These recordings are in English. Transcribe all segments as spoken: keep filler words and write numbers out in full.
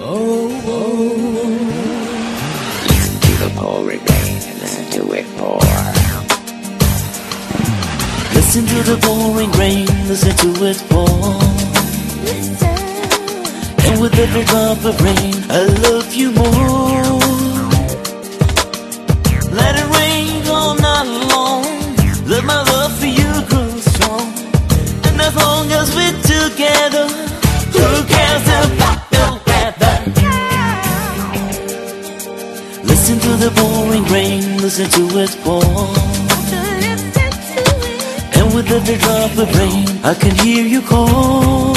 oh, oh. Listen to the pouring rain and listen to it pour. Listen to the pouring rain, listen to it pour. And with every drop of rain, I love you more. Let it rain all night long. Let my love for you grow strong. And as long as we're together, who cares about the weather? Listen to the pouring rain, listen to it pour. And with every drop of rain, I can hear you call.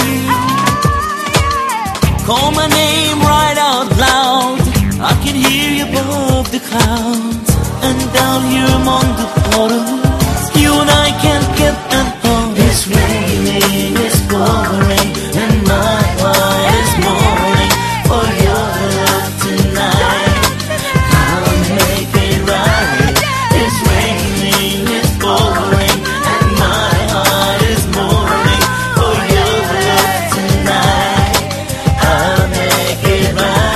Call my name right out loud. I can hear you above the clouds. And down here among the puddles, you and I can't get along. It's raining, it's pouring, and my heart is mourning for your love tonight. I'll make it right. It's raining, it's pouring, and my heart is mourning for your love tonight. I'll make it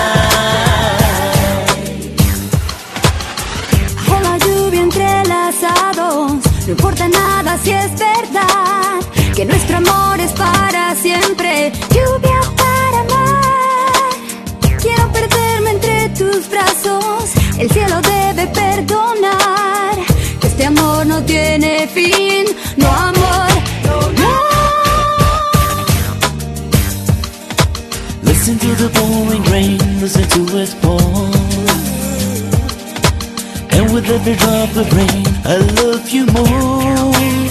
right. Bajo la lluvia entrelazados, no importa nada si es verdad que nuestro amor es para siempre. Lluvia para amar. Quiero perderme entre tus brazos. El cielo debe perdonar que este amor no tiene fin. No, amor, no. Listen to the pouring rain, listen to it pour. And with every drop of rain, I love you more.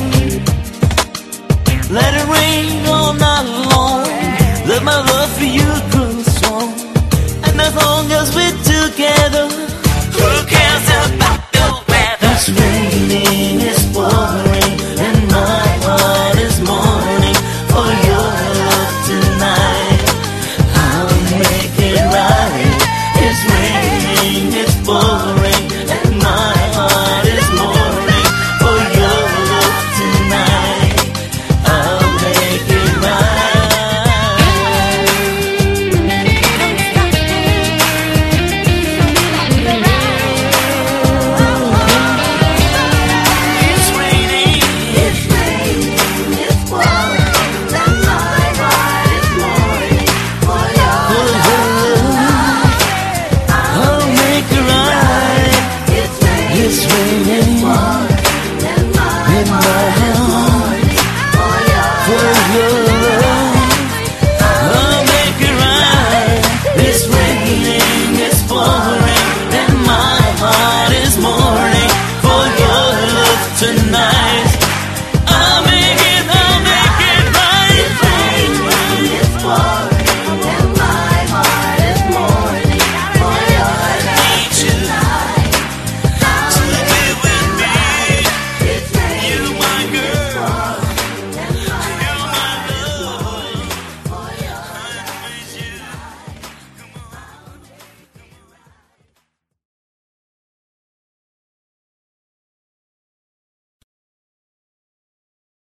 Let it rain all night long. Let my love for you grow strong. And as long as we're together, who cares about the weather? It's raining, it's pouring, and my heart is mourning for your love tonight. I'll make it right. It's raining, it's pouring, and my heart is mourning for your love tonight. I'll make it right. It's raining, it's raining, it's pouring, and my heart is mourning for your love. I'll make it right. It's raining, and my heart for your love. I'll make it right. It's raining, it's pouring, and my heart is mourning for your love tonight.